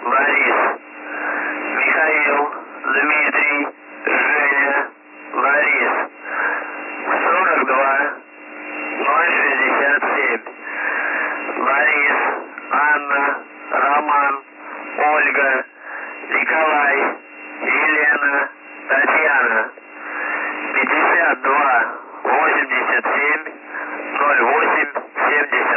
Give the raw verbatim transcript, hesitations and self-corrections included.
Борис, Михаил, Дмитрий, Женя, Борис. сорок два ноль шестьдесят семь. Борис, Анна, Роман, Ольга, Николай, Елена, Татьяна. пятьдесят два восемьдесят семь ноль восемь семьдесят.